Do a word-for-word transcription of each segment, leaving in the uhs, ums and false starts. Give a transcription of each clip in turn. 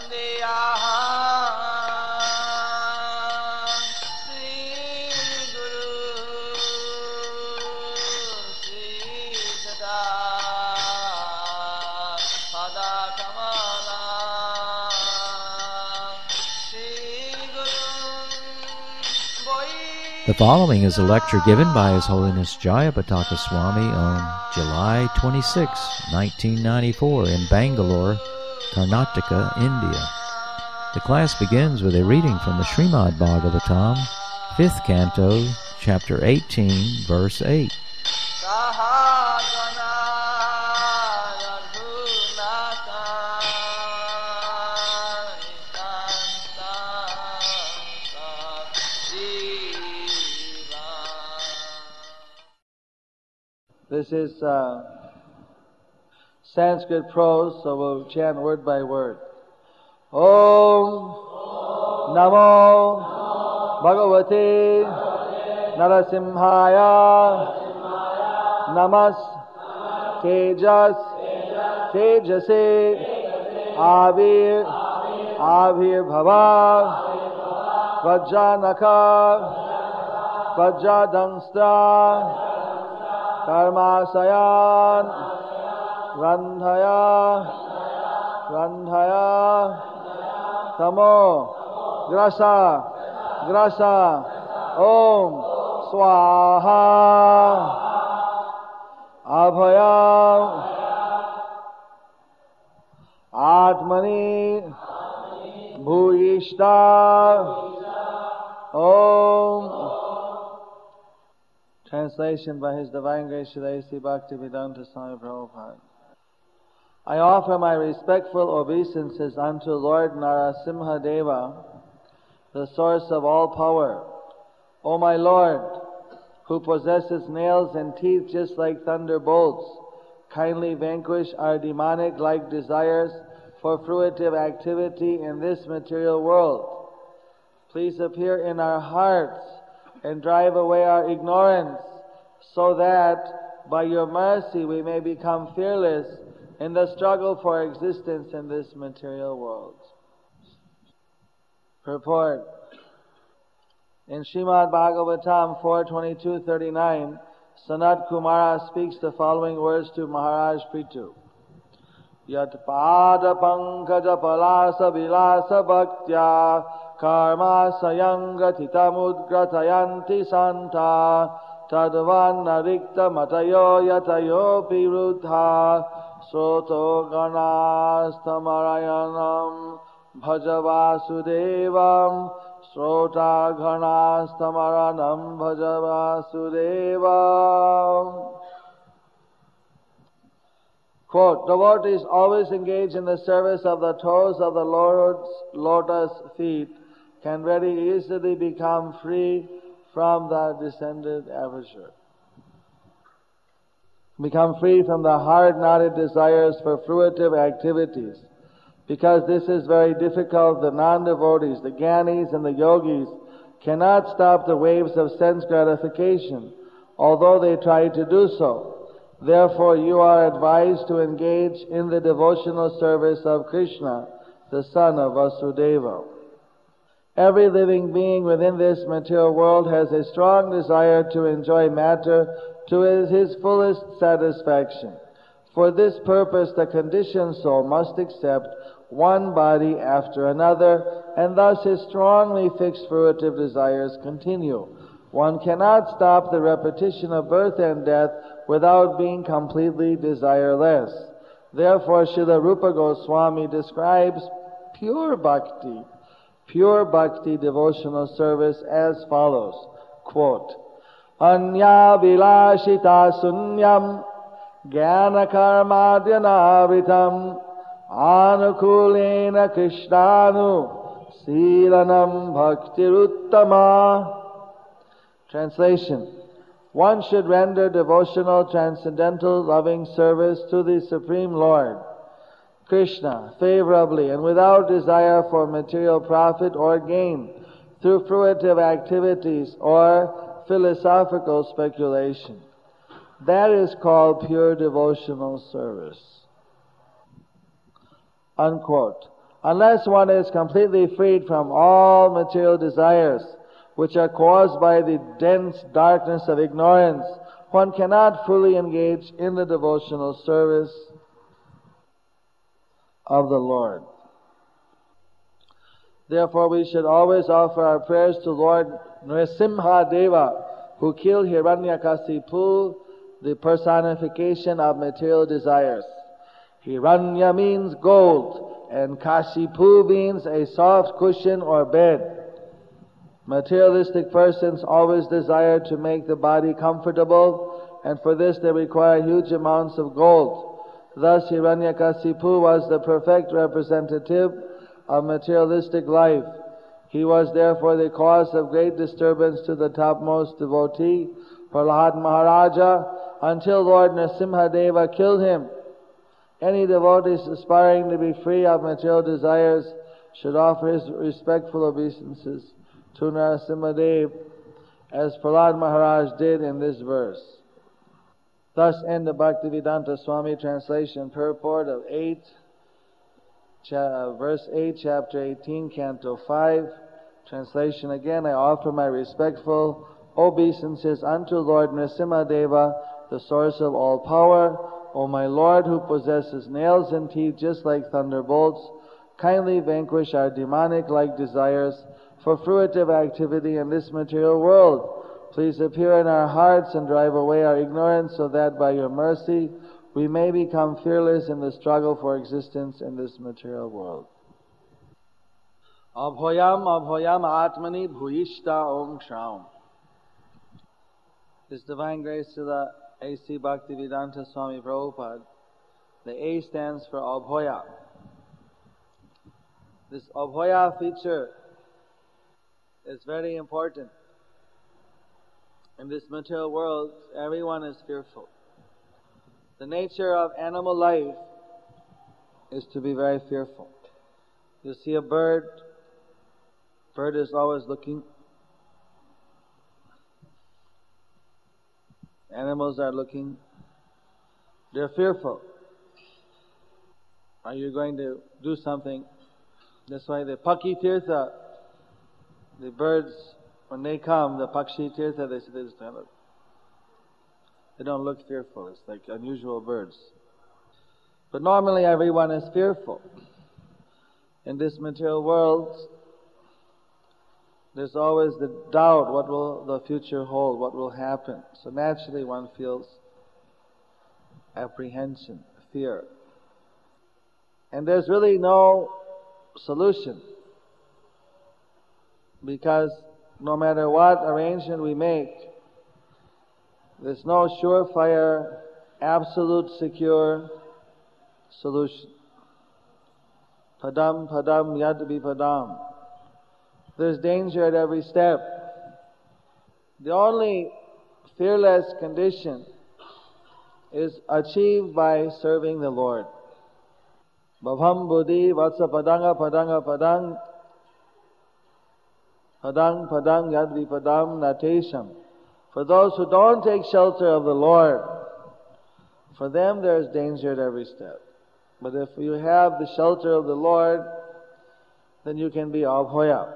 The following is a lecture given by His Holiness Jayapataka Swami on July twenty-sixth, nineteen ninety-four in Bangalore, Karnataka, India. The class begins with a reading from the Srimad Bhagavatam, fifth canto, chapter eighteen, verse eight. This is uh, Sanskrit prose, so we'll chant word by word. Om Namo Bhagavate Narasimhaya Namas Tejas Tejase Avir Avir Bhava Vajjanaka Vajjadangstra Karmasayan Randhaya Randhaya Tamo Grasa Grasa Om Swaha Abhaya Atmani Bhuyishta Om. Translation by His Divine Grace Srila A C Bhaktivedanta Swami Prabhupada. I offer my respectful obeisances unto Lord Narasimha Deva, the source of all power. O my Lord, who possesses nails and teeth just like thunderbolts, kindly vanquish our demonic-like desires for fruitive activity in this material world. Please appear in our hearts and drive away our ignorance, so that by your mercy we may become fearless in the struggle for existence in this material world. Purport. In Srimad Bhagavatam four twenty-two thirty-nine, Sanat Kumara speaks the following words to Maharaj Prithu. Yat pada pankaja palasa vilasa bhaktya karma sayanga mudgratayanti santa tadvan narikta matayo yatayo piruddha soto ganastamarayanam bhajavasudevam srota ganastamaranam bhajavasudevam. Quote, devotees always engage in the service of the toes of the Lord's lotus feet can very easily become free from the descended aperture. Become free from the hard-knotted desires for fruitive activities. Because this is very difficult, the non-devotees, the jnanis and the yogis cannot stop the waves of sense gratification, although they try to do so. Therefore, you are advised to engage in the devotional service of Krishna, the son of Vasudeva. Every living being within this material world has a strong desire to enjoy matter to his, his fullest satisfaction. For this purpose, the conditioned soul must accept one body after another, and thus his strongly fixed fruitive desires continue. One cannot stop the repetition of birth and death without being completely desireless. Therefore, Srila Rupa Goswami describes pure bhakti, pure bhakti devotional service as follows. Quote, Anya vilashita sunyam jnana karmadyanavritam anukulena krishnanu silanam bhaktiruttama. Translation. One should render devotional, transcendental, loving service to the Supreme Lord, Krishna, favorably and without desire for material profit or gain through fruitive activities or philosophical speculation. That is called pure devotional service. Unquote. Unless one is completely freed from all material desires, which are caused by the dense darkness of ignorance, one cannot fully engage in the devotional service of the Lord. Therefore, we should always offer our prayers to Lord Nrsimha Deva, who killed Hiranyakasipu, the personification of material desires. Hiranya means gold, and Kashipu means a soft cushion or bed. Materialistic persons always desire to make the body comfortable, and for this they require huge amounts of gold. Thus Hiranyakasipu was the perfect representative of materialistic life. He was therefore the cause of great disturbance to the topmost devotee, Prahlad Maharaja, until Lord Nrsimhadeva killed him. Any devotees aspiring to be free of material desires should offer his respectful obeisances to Nrsimhadev, as Prahlad Maharaj did in this verse. Thus end the Bhaktivedanta Swami translation purport of eight, cha- verse eight, chapter eighteen, canto five. Translation again, I offer my respectful obeisances unto Lord Nrsimhadeva, the source of all power. O my Lord, who possesses nails and teeth just like thunderbolts, kindly vanquish our demonic-like desires for fruitive activity in this material world. Please appear in our hearts and drive away our ignorance, so that by your mercy we may become fearless in the struggle for existence in this material world. Abhoyam abhoyam atmani bhuyishta om shraum. This divine grace to the A C Bhaktivedanta Swami Prabhupada. The A stands for Abhoya. This Abhoya feature is very important. In this material world, everyone is fearful. The nature of animal life is to be very fearful. You see a bird, bird is always looking. Animals are looking. They're fearful. Are you going to do something? That's why the Pakhi Tirtha, the birds, when they come, the Pakshi Tirtha, they, they just look. They don't look fearful. It's like unusual birds. But normally everyone is fearful. In this material world, there's always the doubt, what will the future hold, what will happen. So naturally one feels apprehension, fear. And there's really no solution, because no matter what arrangement we make, there's no surefire, absolute, secure solution. Padam, padam, yadvi padam. There's danger at every step. The only fearless condition is achieved by serving the Lord. Bhavam buddhi vatsa padanga padanga padang padang padang yadvi padam natesham. For those who don't take shelter of the Lord, for them there is danger at every step. But if you have the shelter of the Lord, then you can be abhoya.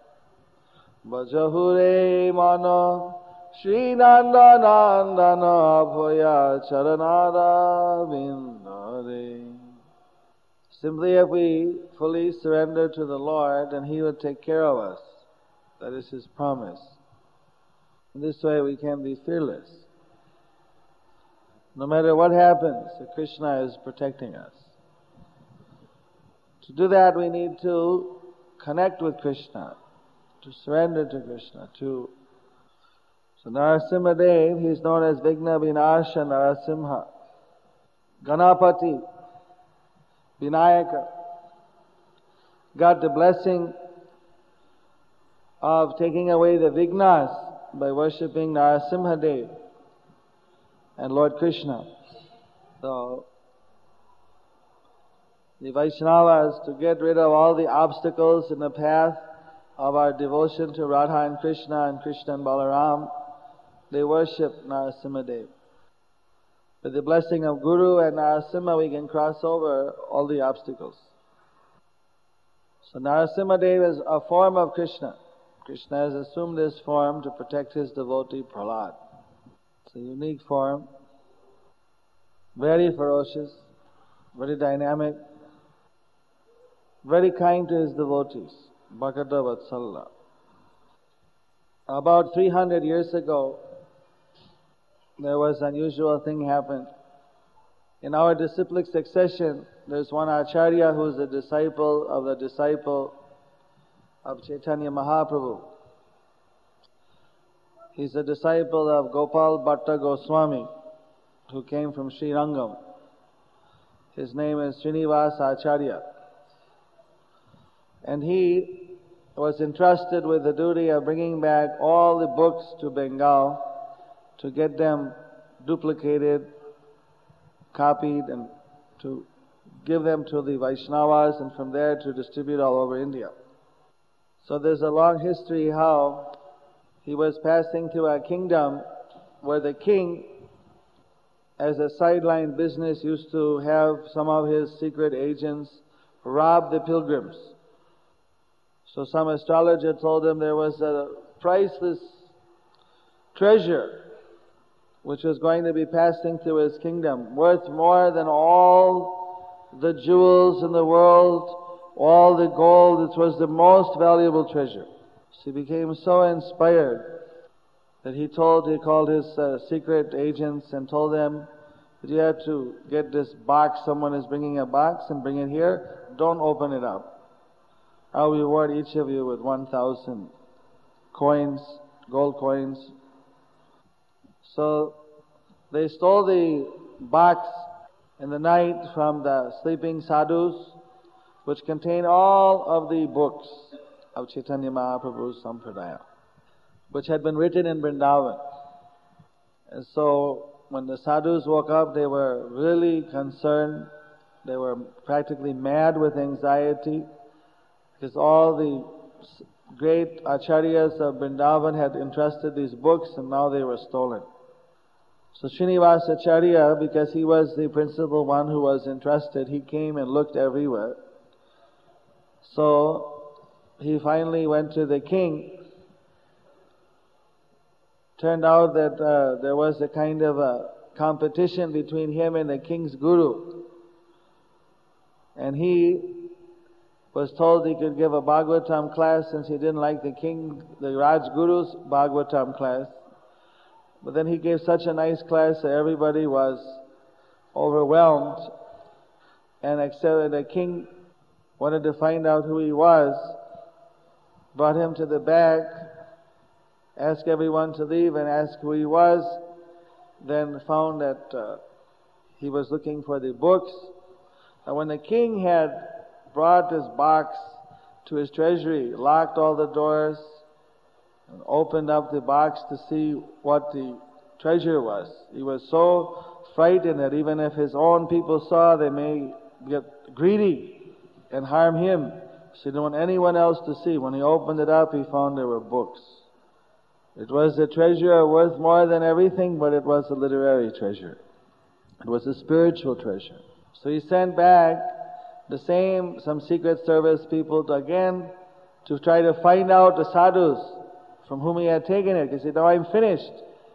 Bhajahure mano Shri Nanda Nandana abhoya charanara vindare. Simply if we fully surrender to the Lord, then He will take care of us. That is His promise. In this way we can be fearless. No matter what happens, Krishna is protecting us. To do that, we need to connect with Krishna, to surrender to Krishna, to... So Narasimhadev, he is known as Vigna Vinasha Narasimha. Ganapati, Vinayaka, got the blessing of taking away the vignas by worshipping Narasimhadev and Lord Krishna. So, the Vaishnavas, to get rid of all the obstacles in the path of our devotion to Radha and Krishna and Krishna and Balaram, they worship Narasimhadev. With the blessing of Guru and Narasimha, we can cross over all the obstacles. So Narasimhadev is a form of Krishna. Krishna has assumed this form to protect his devotee Prahlad. It's a unique form, very ferocious, very dynamic, very kind to his devotees. Bhakata Vatsala. About three hundred years ago, there was an unusual thing happened. In our disciplic succession, there's one Acharya who is a disciple of the disciple of Chaitanya Mahaprabhu. He's a disciple of Gopal Bhatta Goswami, who came from Sri Rangam. His name is Srinivasa Acharya. And he was entrusted with the duty of bringing back all the books to Bengal to get them duplicated, copied, and to give them to the Vaishnavas, and from there to distribute all over India. So there's a long history how he was passing through a kingdom where the king, as a sideline business, used to have some of his secret agents rob the pilgrims. So some astrologer told him there was a priceless treasure which was going to be passing through his kingdom, worth more than all the jewels in the world, all the gold. It was the most valuable treasure. So he became so inspired that he told, he called his uh, secret agents and told them that you have to get this box. Someone is bringing a box and bring it here. Don't open it up. I'll reward each of you with one thousand coins, gold coins. So they stole the box in the night from the sleeping sadhus, which contain all of the books of Chaitanya Mahaprabhu's Sampradaya, which had been written in Vrindavan. And so when the sadhus woke up, they were really concerned. They were practically mad with anxiety, because all the great acharyas of Vrindavan had entrusted these books and now they were stolen. So Srinivasa Acharya, because he was the principal one who was entrusted, he came and looked everywhere. So he finally went to the king. Turned out that uh, there was a kind of a competition between him and the king's guru. And he was told he could give a Bhagavatam class since he didn't like the king, the Raj Guru's Bhagavatam class. But then he gave such a nice class that everybody was overwhelmed. And except the king wanted to find out who he was, brought him to the back, asked everyone to leave and asked who he was, then found that uh, he was looking for the books. And when the king had brought his box to his treasury, locked all the doors, and opened up the box to see what the treasure was, he was so frightened that even if his own people saw, they may get greedy and harm him. So he didn't want anyone else to see. When he opened it up, he found there were books. It was a treasure worth more than everything, but it was a literary treasure. It was a spiritual treasure. So he sent back the same, some secret service people to again to try to find out the sadhus from whom he had taken it. He said, now I'm finished.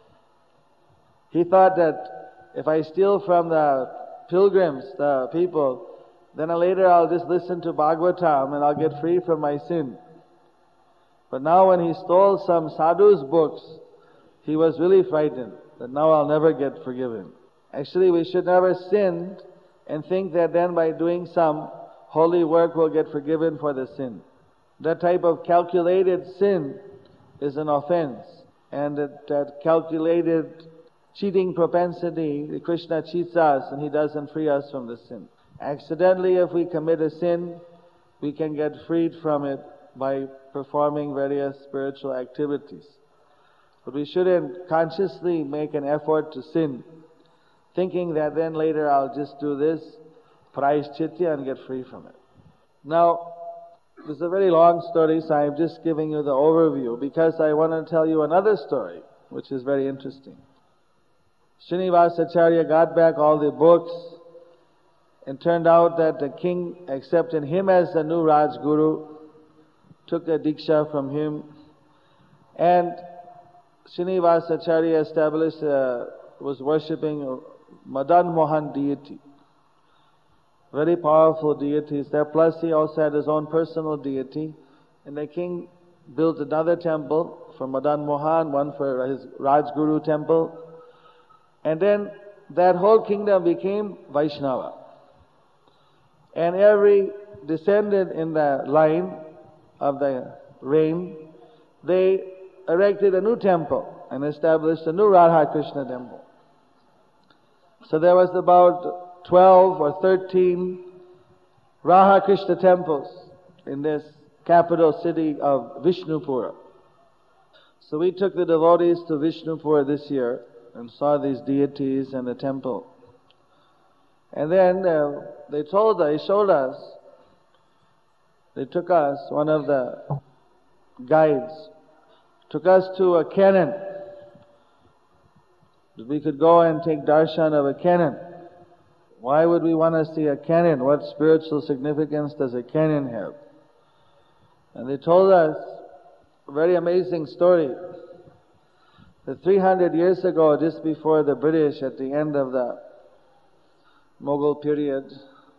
He thought that if I steal from the pilgrims, the people, then later I'll just listen to Bhagavatam and I'll get free from my sin. But now when he stole some sadhus' books, he was really frightened that now I'll never get forgiven. Actually, we should never sin and think that then by doing some holy work we'll get forgiven for the sin. That type of calculated sin is an offense. And that, that calculated cheating propensity, Krishna cheats us and he doesn't free us from the sin. Accidentally, if we commit a sin, we can get freed from it by performing various spiritual activities. But we shouldn't consciously make an effort to sin, thinking that then later I'll just do this, praishchitya, and get free from it. Now, this is a very long story, so I'm just giving you the overview because I want to tell you another story, which is very interesting. Srinivasa Acharya got back all the books, It turned out that the king accepted him as the new Rajguru, took a Diksha from him, and Srinivasacharya established, uh, was worshipping Madan Mohan deity. Very powerful deities there. Plus he also had his own personal deity. And the king built another temple for Madan Mohan, one for his Rajguru temple. And then that whole kingdom became Vaishnava. And every descendant in the line of the reign, they erected a new temple and established a new Radha Krishna temple. So there was about twelve or thirteen Radha Krishna temples in this capital city of Vishnupura. So we took the devotees to Vishnupura this year and saw these deities and the temple. And then uh, they told us, they showed us, they took us, one of the guides, took us to a cannon. We could go and take darshan of a cannon. Why would we want to see a cannon? What spiritual significance does a cannon have? And they told us a very amazing story. That three hundred years ago, just before the British, at the end of the Mughal period,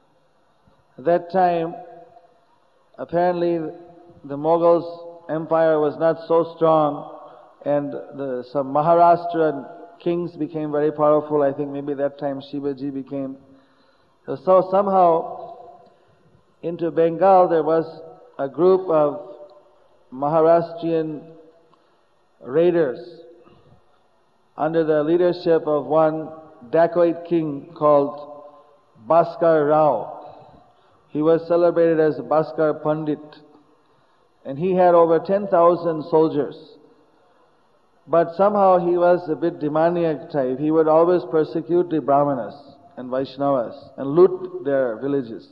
at that time, apparently the Mughals' empire was not so strong, and the, some Maharashtrian kings became very powerful. I think maybe that time Shivaji became. So somehow into Bengal there was a group of Maharashtrian raiders under the leadership of one dacoit king called Bhaskar Rao. He was celebrated as Bhaskar Pandit, and he had over ten thousand soldiers. But somehow he was a bit demoniac type. He would always persecute the Brahmanas and Vaishnavas and loot their villages.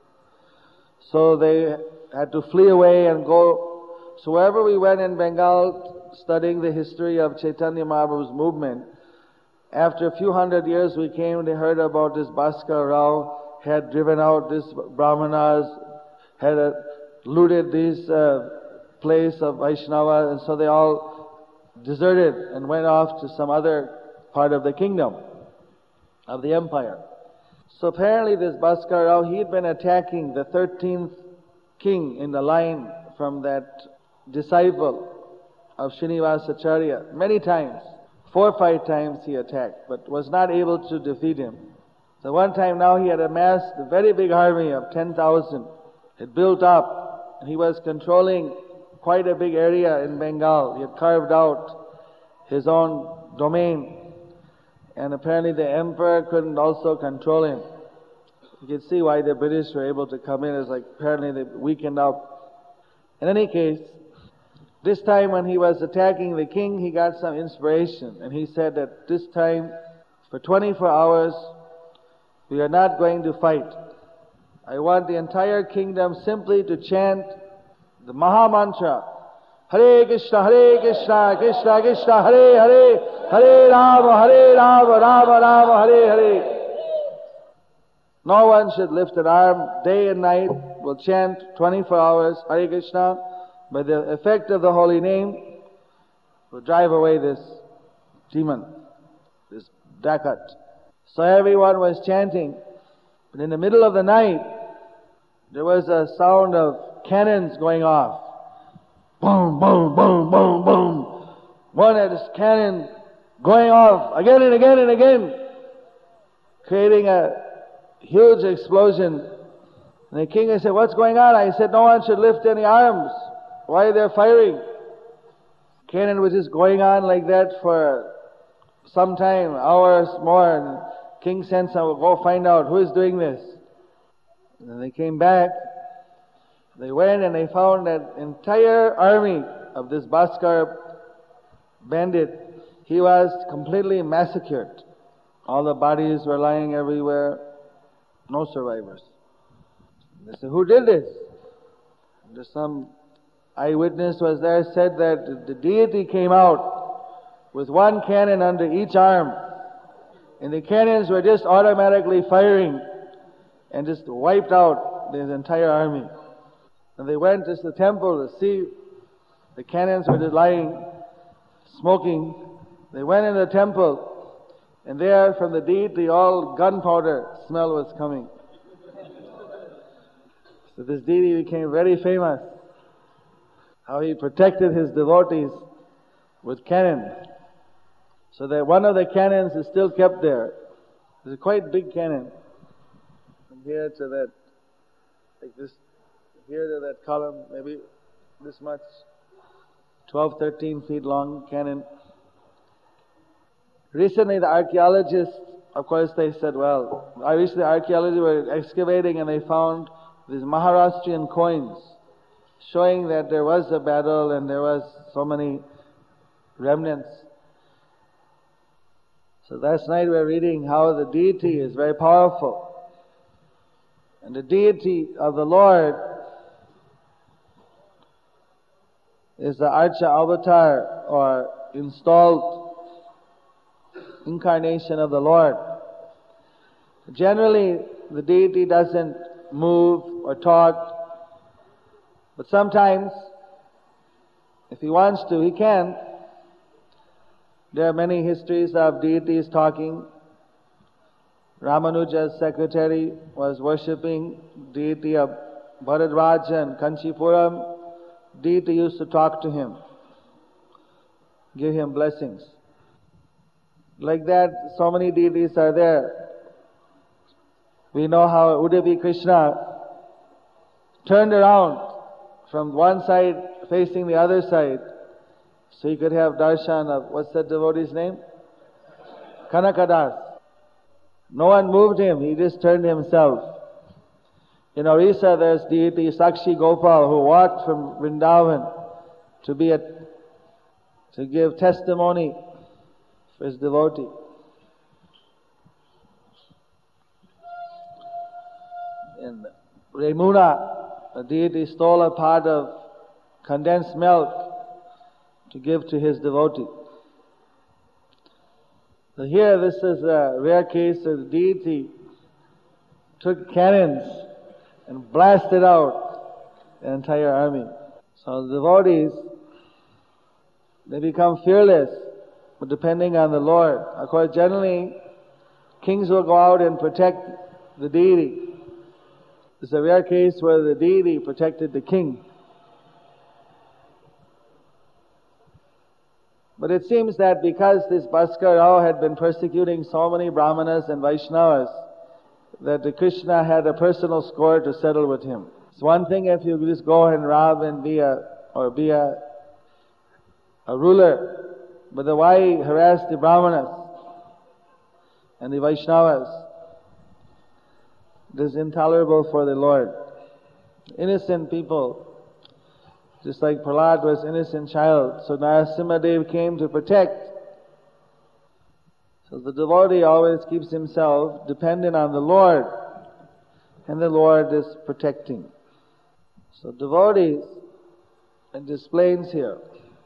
So they had to flee away and go. So wherever we went in Bengal studying the history of Chaitanya Mahaprabhu's movement, after a few hundred years we came, they heard about this Bhaskar Rao had driven out these Brahmanas, had uh, looted this uh, place of Vaishnava, and so they all deserted and went off to some other part of the kingdom, of the empire. So apparently this Bhaskar Rao, he had been attacking the thirteenth king in the line from that disciple of Srinivasacharya many times. Four or five times he attacked, but was not able to defeat him. So one time now he had amassed a very big army of ten thousand. It built up, and he was controlling quite a big area in Bengal. He had carved out his own domain. And apparently the emperor couldn't also control him. You can see why the British were able to come in. It's like apparently they weakened up. In any case, this time when he was attacking the king, he got some inspiration. And he said that this time, for twenty-four hours, we are not going to fight. I want the entire kingdom simply to chant the Maha Mantra. Hare Krishna, Hare Krishna, Krishna Krishna, Hare Hare, Hare Rama, Hare Rama, Rama Rama, Hare Hare. No one should lift an arm day and night. We'll chant twenty-four hours, Hare Krishna. By the effect of the holy name, we'll drive away this demon, this dakat. So everyone was chanting. But in the middle of the night, there was a sound of cannons going off. Boom, boom, boom, boom, boom. One had his cannon going off again and again and again, creating a huge explosion. And the king said, "What's going on?" I said, "No one should lift any arms. Why they're firing?" Cannon was just going on like that for some time, hours more, and king sent someone, "Go find out who is doing this." And then they came back. They went and they found that entire army of this Bhaskar bandit, he was completely massacred. All the bodies were lying everywhere, no survivors. They said, "Who did this?" And there's some eyewitness was there, said that the deity came out with one cannon under each arm, and the cannons were just automatically firing. and just wiped out his entire army. And they went to the temple to see the cannons were just lying, smoking. They went in the temple, and there from the deity all gunpowder smell was coming. So this deity became very famous. How he protected his devotees with cannon. So that one of the cannons is still kept there. It's a quite big cannon. From here to that, like this, here to that column, maybe this much, twelve, thirteen feet long cannon. Recently the archaeologists, of course they said, well, recently the archaeologists were excavating and they found these Maharashtrian coins showing that there was a battle and there was so many remnants. So last night we were reading how the deity is very powerful. And the deity of the Lord is the Archa Avatar, or installed incarnation of the Lord. Generally, the deity doesn't move or talk, but sometimes, if he wants to, he can. There are many histories of deities talking. Ramanuja's secretary was worshipping deity of Bharadraja and Kanchipuram. Deity used to talk to him, give him blessings. Like that, so many deities are there. We know how Udupi Krishna turned around from one side facing the other side, so he could have darshan of, what's that devotee's name? Kanakadas. No one moved him, he just turned himself. In Orissa, there's deity Sakshi Gopal who walked from Vrindavan to be a, to give testimony for his devotee. In Remuna, a deity stole a pot of condensed milk to give to his devotee. So here, this is a rare case of the deity took cannons and blasted out the entire army. So the devotees, they become fearless, but depending on the Lord. Of course, generally, kings will go out and protect the deity. It's a rare case where the deity protected the king. But it seems that because this Bhaskar Rao had been persecuting so many Brahmanas and Vaishnavas, that the Krishna had a personal score to settle with him. It's one thing if you just go and rob and be a, or be a, a ruler, but then why harass the Brahmanas and the Vaishnavas? It is intolerable for the Lord. Innocent people, just like Prahlad was an innocent child, so Narasimhadev came to protect. So the devotee always keeps himself dependent on the Lord, and the Lord is protecting. So devotees, it explains here,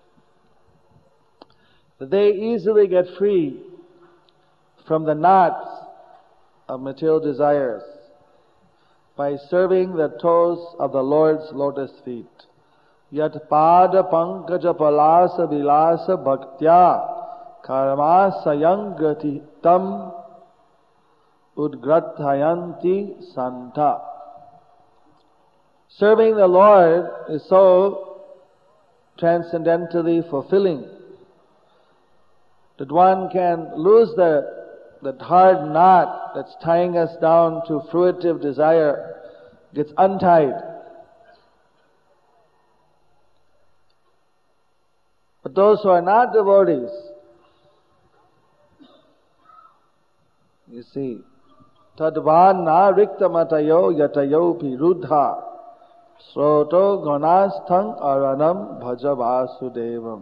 that they easily get free from the knots of material desires by serving the toes of the Lord's lotus feet. Yat pada pankaja palasa vilasa bhaktya karma sayangrati tam udgrathayanti santa. Serving the Lord is so transcendentally fulfilling that one can lose the that hard knot that's tying us down to fruitive desire, gets untied. But those who are not devotees, you see, tadvan na rikta matayo yatayo pirudha sroto gonasthang aranam bhaja vasudevam.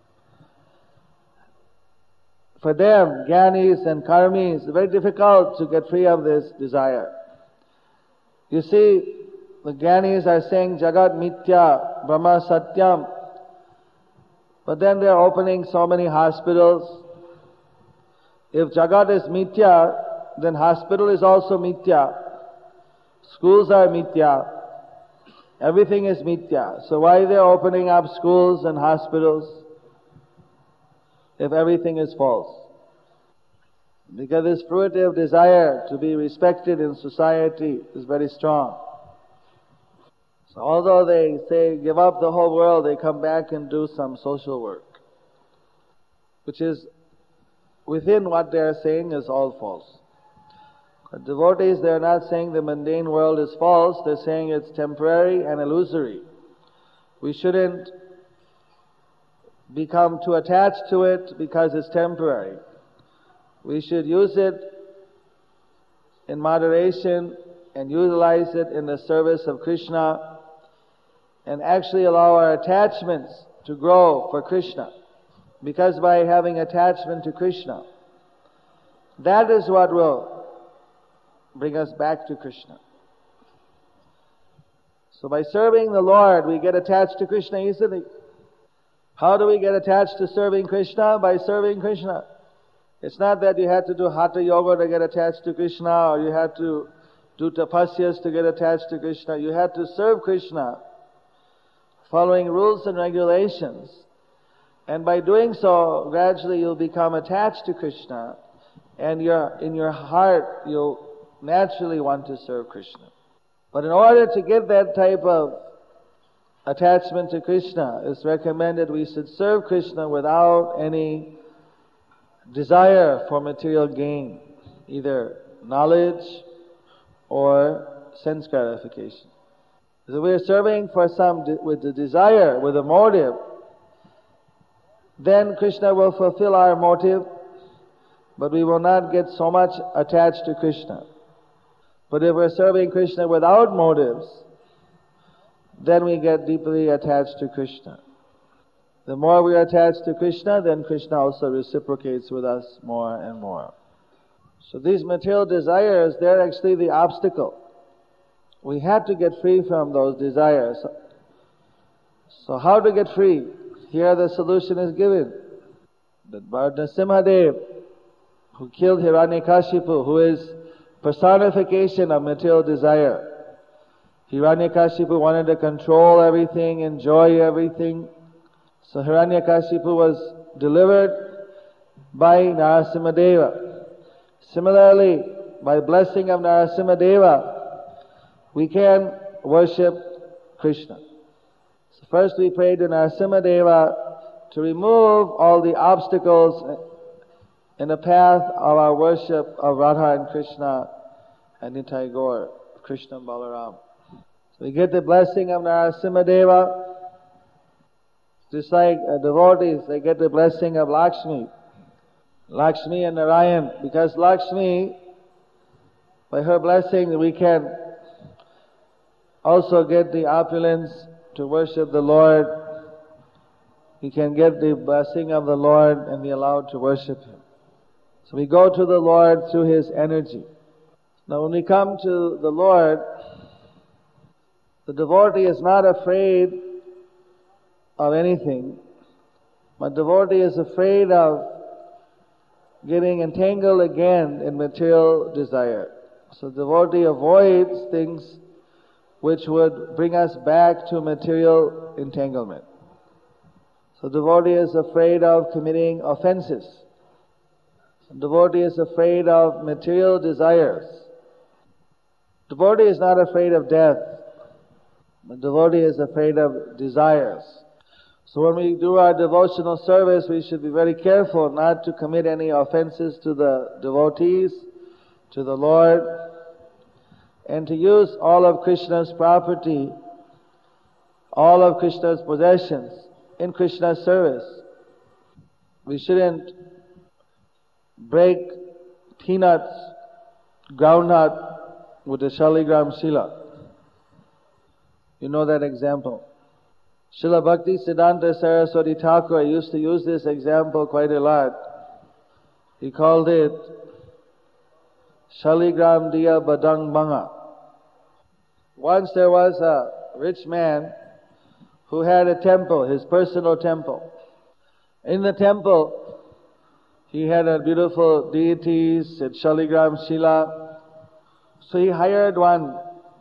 For them, Gyanis and Karmis, it's very difficult to get free of this desire. You see, the Gyanis are saying Jagat Mithya, Brahma Satyam, but then they are opening so many hospitals. If Jagat is Mithya, then hospital is also Mithya. Schools are mithya. Everything is mithya. So why they're opening up schools and hospitals if everything is false? Because this fruitive desire to be respected in society is very strong. So although they say give up the whole world, they come back and do some social work, which is within what they are saying is all false. But devotees, they are not saying the mundane world is false, they're saying it's temporary and illusory. We shouldn't become too attached to it because it's temporary. We should use it in moderation and utilize it in the service of Krishna and actually allow our attachments to grow for Krishna. Because by having attachment to Krishna, that is what will bring us back to Krishna. So by serving the Lord, we get attached to Krishna easily. How do we get attached to serving Krishna? By serving Krishna. It's not that you had to do Hatha Yoga to get attached to Krishna, or you had to do tapasyas to get attached to Krishna. You had to serve Krishna, following rules and regulations. And by doing so, gradually you'll become attached to Krishna, and you're, in your heart you'll naturally want to serve Krishna. But in order to get that type of attachment to Krishna, it's recommended we should serve Krishna without any desire for material gain, either knowledge or sense gratification. So we're serving for some de- with the desire, with a motive, then Krishna will fulfill our motive, but we will not get so much attached to Krishna. But if we're serving Krishna without motives, then we get deeply attached to Krishna. The more we are attached to Krishna, then Krishna also reciprocates with us more and more. So these material desires, they're actually the obstacle. We have to get free from those desires. So how to get free? Here the solution is given. That Narasimhadev, who killed Hiranyakashipu, who is personification of material desire. Hiranyakashipu wanted to control everything, enjoy everything. So Hiranyakashipu was delivered by Narasimhadeva. Similarly, by blessing of Narasimhadeva, we can worship Krishna. So first we pray to Narasimhadeva to remove all the obstacles in the path of our worship of Radha and Krishna and Nitai Gaur, Krishna and Balaram. So we get the blessing of Narasimhadeva, just like uh, devotees, they get the blessing of Lakshmi. Lakshmi and Narayan, because Lakshmi, by her blessing, we can also get the opulence to worship the Lord. We can get the blessing of the Lord and be allowed to worship Him. So we go to the Lord through His energy. Now when we come to the Lord, the devotee is not afraid of anything, but devotee is afraid of getting entangled again in material desire. So devotee avoids things which would bring us back to material entanglement. So devotee is afraid of committing offenses. Devotee is afraid of material desires. Devotee is not afraid of death, but devotee is afraid of desires. So when we do our devotional service, we should be very careful not to commit any offenses to the devotees, to the Lord, and to use all of Krishna's property, all of Krishna's possessions in Krishna's service. We shouldn't break peanuts, groundnut with the Shaligram Shila. You know that example. Srila Bhakti Siddhanta Saraswati Thakur used to use this example quite a lot. He called it Shaligram Diya Badang Banga. Once there was a rich man who had a temple, his personal temple. In the temple, he had a beautiful deities at Shaligram Shila. So he hired one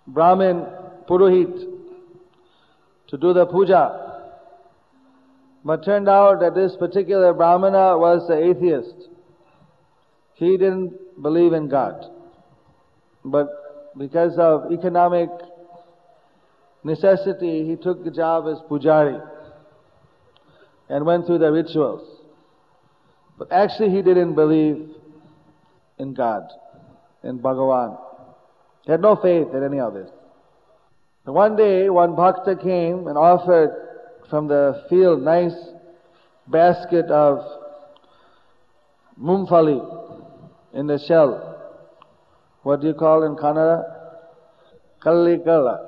Brahmin Purohit to do the puja. But turned out that this particular Brahmana was an atheist. He didn't believe in God. But because of economic necessity, he took the job as pujari and went through the rituals. But actually he didn't believe in God, in Bhagavan. He had no faith in any of this. And one day, one bhakta came and offered from the field nice basket of mumfali in the shell. What do you call in Kannada? Kallikala.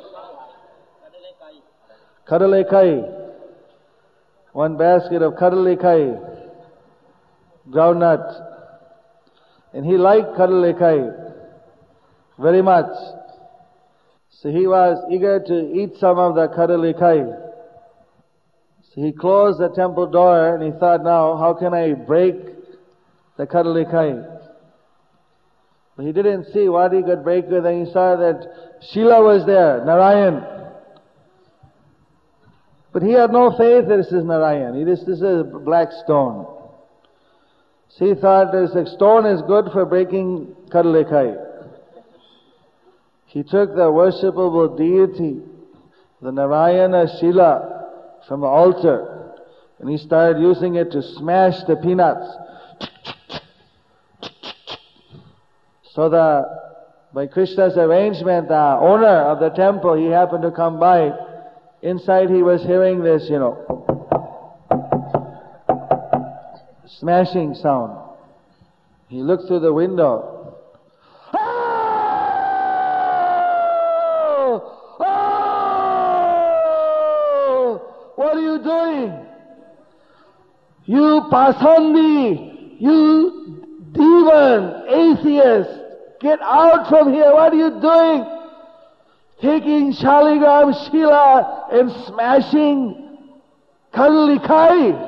Kadalekai. One basket of kadalekai, groundnut. And he liked kadalekai very much. So he was eager to eat some of the kadalekai. So he closed the temple door and he thought, now, how can I break the kadalekai? But he didn't see what he could break with, and he saw that Shila was there, Narayan. But he had no faith that this is Narayan. He, this, this is a black stone. So he thought this stone is good for breaking kadalekai. He took the worshipable deity, the Narayana Shila, from the altar, and he started using it to smash the peanuts. So the, by Krishna's arrangement, the owner of the temple, he happened to come by. Inside he was hearing this, you know, smashing sound. He looked through the window. What are you doing? You Pasandi, you demon, atheist, get out from here. What are you doing? Taking Shaligram Shila and smashing Kadalikai.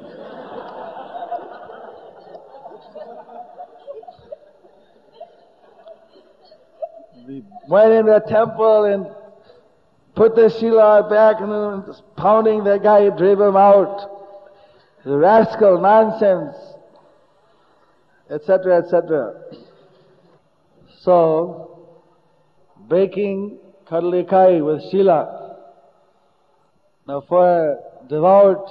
We went in the temple and put the Shila back and then pounding the guy, drove him out. The rascal, nonsense, et cetera, et cetera. So, breaking Kadalikai with Shila. Now for a devout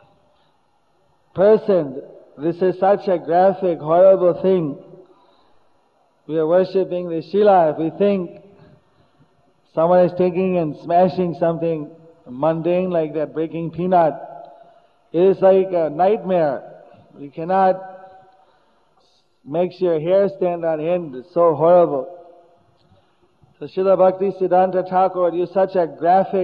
person, this is such a graphic, horrible thing. We are worshipping the Shila. If we think someone is taking and smashing something mundane like that, breaking peanut, it is like a nightmare. You cannot, makes your hair stand on end. It's so horrible. So Srila Bhakti Siddhanta Thakur used such a graphic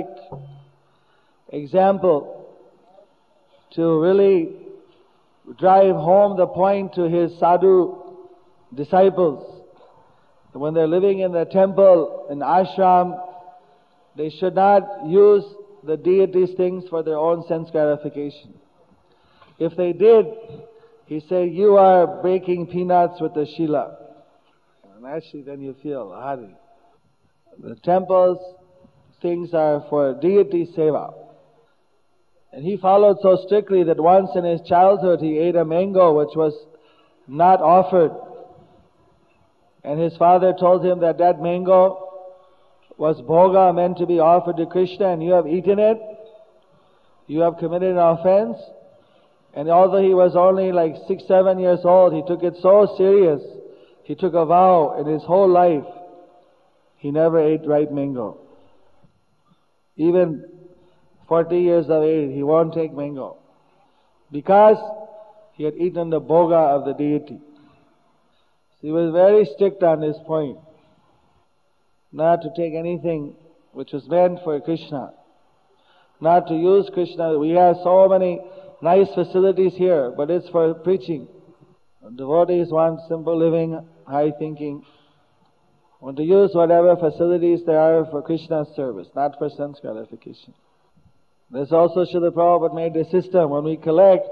example to really drive home the point to his sadhu disciples. When they're living in the temple, in ashram, they should not use the deity's things for their own sense gratification. If they did, he said, you are breaking peanuts with the Shila. And actually then you feel hari. The temple's things are for deity seva. And he followed so strictly that once in his childhood he ate a mango which was not offered. And his father told him that that mango was bhoga, meant to be offered to Krishna, and you have eaten it. You have committed an offense. And although he was only like six, seven years old, he took it so serious. He took a vow in his whole life. He never ate ripe mango. Even forty years of age, he won't take mango. Because he had eaten the bhoga of the deity. So he was very strict on this point. Not to take anything which was meant for Krishna. Not to use Krishna. We have so many nice facilities here, but it's for preaching. Devotees want simple living, high thinking. Want to use whatever facilities there are for Krishna's service, not for sense gratification. There's also Srila Prabhupada made a system. When we collect,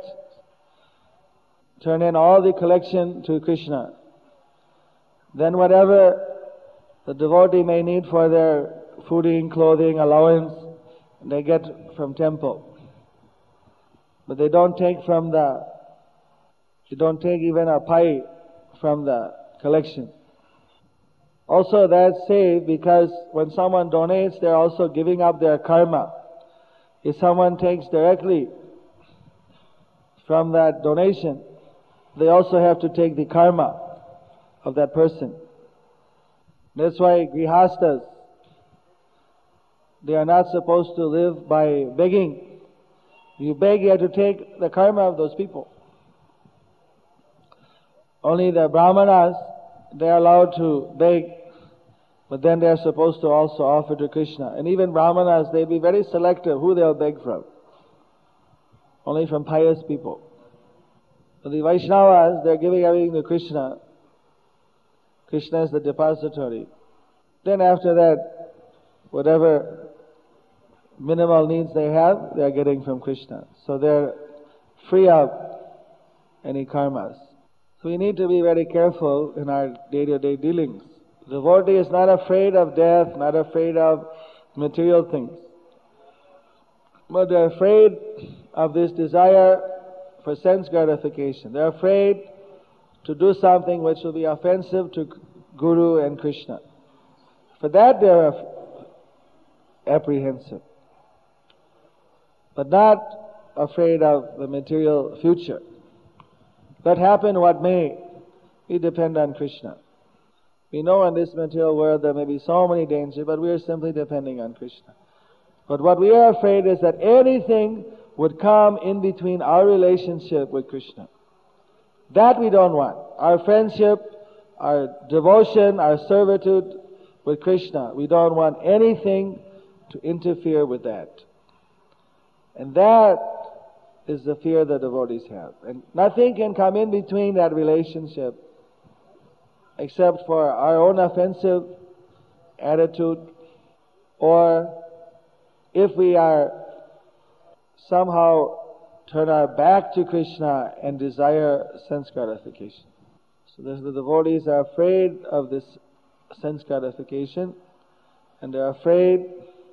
turn in all the collection to Krishna. Then whatever The devotee may need for their fooding, clothing, allowance, they get from temple. But they don't take from the, they don't take even a pie from the collection. Also that's saved because when someone donates, they're also giving up their karma. If someone takes directly from that donation, they also have to take the karma of that person. That's why grihastas, they are not supposed to live by begging. You beg, you have to take the karma of those people. Only the brahmanas, they are allowed to beg, but then they are supposed to also offer to Krishna. And even brahmanas, they be very selective who they'll beg from. Only from pious people. So the Vaishnavas, they're giving everything to Krishna. Krishna is the depository. Then after that, whatever minimal needs they have, they are getting from Krishna. So they're free of any karmas. So we need to be very careful in our day-to-day dealings. The devotee is not afraid of death, not afraid of material things. But they're afraid of this desire for sense gratification. They're afraid to do something which will be offensive to Guru and Krishna. For that they're apprehensive. But not afraid of the material future. Let happen what may, we depend on Krishna. We know in this material world there may be so many dangers, but we are simply depending on Krishna. But what we are afraid is that anything would come in between our relationship with Krishna. That we don't want. Our friendship, our devotion, our servitude with Krishna, we don't want anything to interfere with that. And that is the fear the devotees have. And nothing can come in between that relationship except for our own offensive attitude, or if we are somehow turn our back to Krishna and desire sense gratification. So the devotees are afraid of this sense gratification, and they're afraid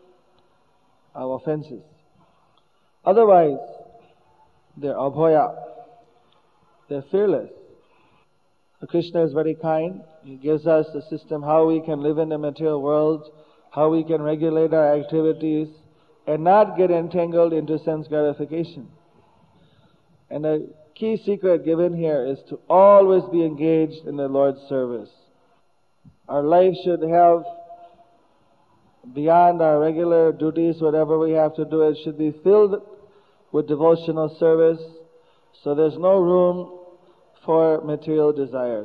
of offenses. Otherwise, they're abhoya. They're fearless. So Krishna is very kind. He gives us the system how we can live in the material world, how we can regulate our activities, and not get entangled into sense gratification. And the key secret given here is to always be engaged in the Lord's service. Our life should have, beyond our regular duties, whatever we have to do, it should be filled with devotional service, so there's no room for material desires.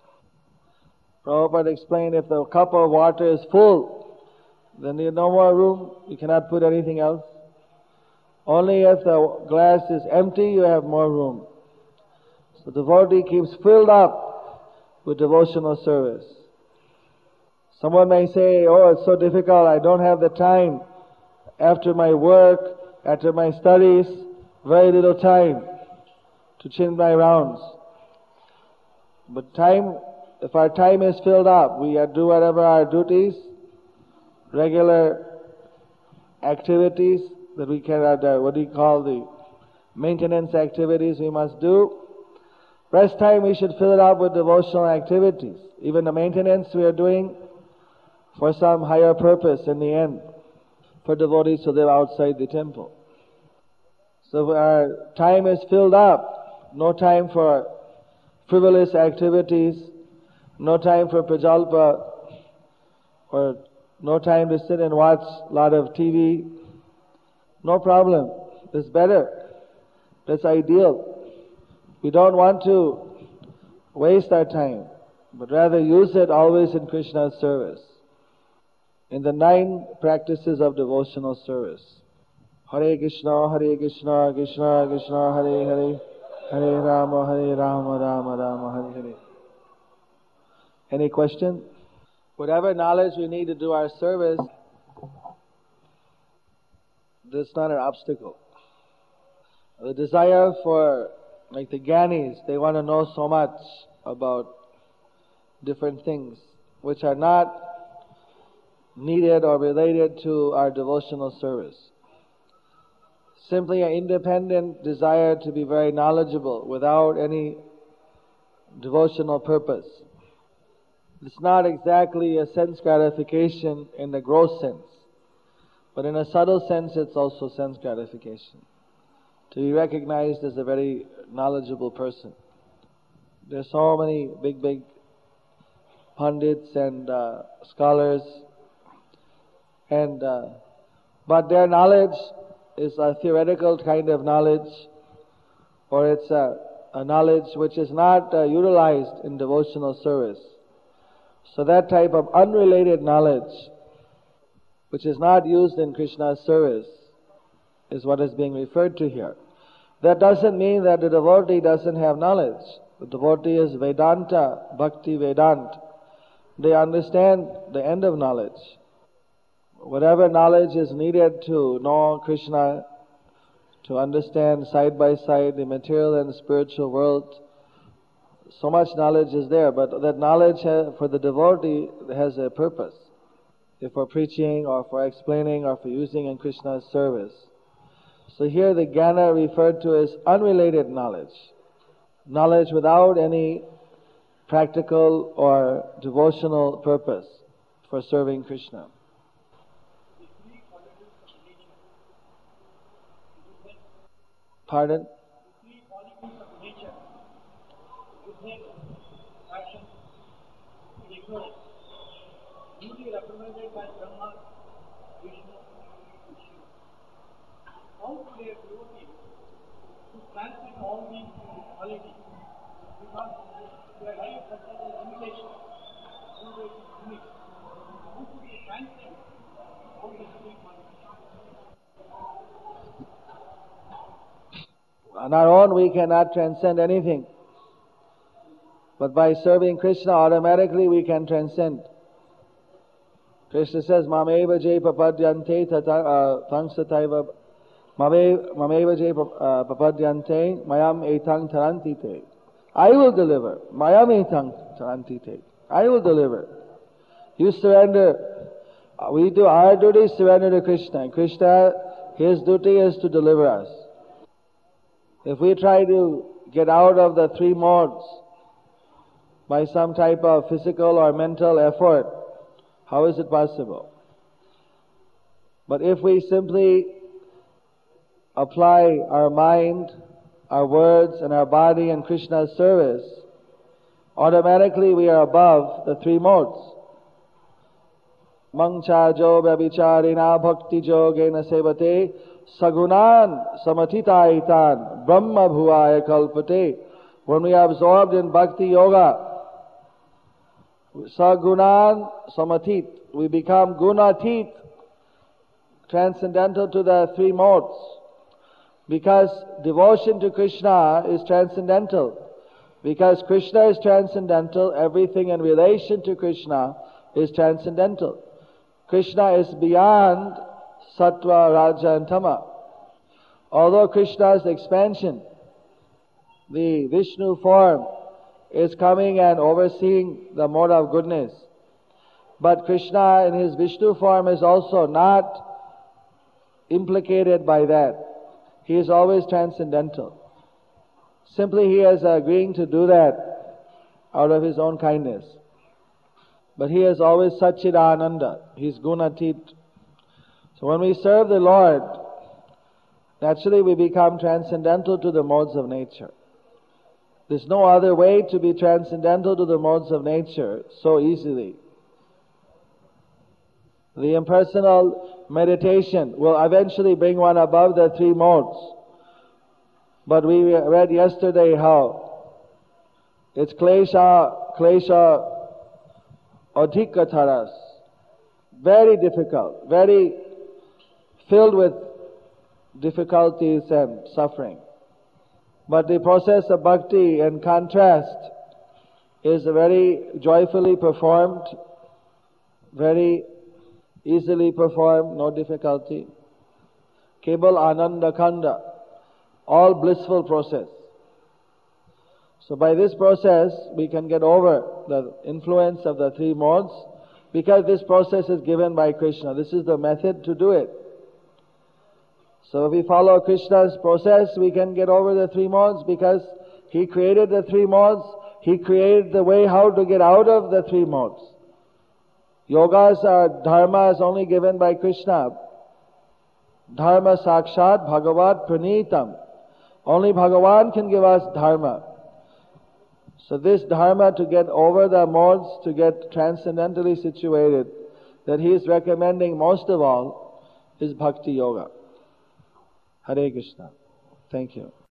Prabhupada explained, if the cup of water is full, then there's no more room, you cannot put anything else. Only if the glass is empty, you have more room. So the devotee keeps filled up with devotional service. Someone may say, oh, it's so difficult, I don't have the time. After my work, after my studies, very little time to chant my rounds. But time, if our time is filled up, we do whatever our duties, regular activities that we cannot, uh, what do you call the maintenance activities we must do. Rest time we should fill it up with devotional activities. Even the maintenance we are doing for some higher purpose in the end, for devotees to live outside the temple. So our time is filled up, no time for frivolous activities, no time for prajalpa, or no time to sit and watch a lot of T V. No problem. It's better. That's ideal. We don't want to waste our time, but rather use it always in Krishna's service. In the nine practices of devotional service. Hare Krishna, Hare Krishna, Krishna Krishna, Hare Hare, Hare Rama, Hare Rama, Rama Rama, Hare Hare. Any question? Whatever knowledge we need to do our service, that's not an obstacle. The desire for, like the Gyanis, they want to know so much about different things which are not needed or related to our devotional service. Simply an independent desire to be very knowledgeable without any devotional purpose. It's not exactly a sense gratification in the gross sense, but in a subtle sense it's also sense gratification. To be recognized as a very knowledgeable person. There's so many big, big pundits and uh, scholars, and uh, but their knowledge is a theoretical kind of knowledge, or it's a, a knowledge which is not uh, utilized in devotional service. So that type of unrelated knowledge, which is not used in Krishna's service, is what is being referred to here. That doesn't mean that the devotee doesn't have knowledge. The devotee is Vedanta, Bhakti Vedanta. They understand the end of knowledge. Whatever knowledge is needed to know Krishna, to understand side by side the material and spiritual world, so much knowledge is there, but that knowledge for the devotee has a purpose. If for preaching or for explaining or for using in Krishna's service. So here the jnana referred to as unrelated knowledge. Knowledge without any practical or devotional purpose for serving Krishna. Pardon? How could a devotee to transcend all these qualities? Because their life has a limitation, always unique. How could he transcend all these three qualities? On our own we cannot transcend anything. But by serving Krishna, automatically we can transcend. Krishna says, Mameva je papadyante thangsataiva Mameva je papadyante mayam etang tarantite. I will deliver. Mayam etang tarantite. I will deliver. You surrender. We do our duty, surrender to Krishna. Krishna, his duty is to deliver us. If we try to get out of the three modes by some type of physical or mental effort, how is it possible? But if we simply apply our mind, our words, and our body in Krishna's service, automatically we are above the three modes. Mangchajo vabhicharina bhakti jogena sevate sagunan samatitaitan brahma bhuvaya kalpate. When we are absorbed in bhakti yoga, sagunan samatit, we become gunatit, transcendental to the three modes. Because devotion to Krishna is transcendental. Because Krishna is transcendental, everything in relation to Krishna is transcendental. Krishna is beyond sattva, raja and tama. Although Krishna's expansion, the Vishnu form, is coming and overseeing the mode of goodness, but Krishna in his Vishnu form is also not implicated by that. He is always transcendental. Simply he is agreeing to do that out of his own kindness. But he is always Satchidananda. He is Gunatit. So when we serve the Lord, naturally we become transcendental to the modes of nature. There's no other way to be transcendental to the modes of nature so easily. The impersonal meditation will eventually bring one above the three modes. But we read yesterday how it's klesha, klesha, adhikataras. Very difficult, very filled with difficulties and suffering. But the process of bhakti, in contrast, is very joyfully performed, very easily performed, no difficulty. Kebal ananda khanda, all blissful process. So by this process, we can get over the influence of the three modes because this process is given by Krishna. This is the method to do it. So if we follow Krishna's process, we can get over the three modes, because He created the three modes. He created the way how to get out of the three modes. Yogas are, dharma is only given by Krishna. Dharma sakshat bhagavat pranitam. Only Bhagavan can give us dharma. So this dharma, to get over the modes, to get transcendentally situated, that He is recommending most of all, is Bhakti Yoga. Hare Krishna. Thank you.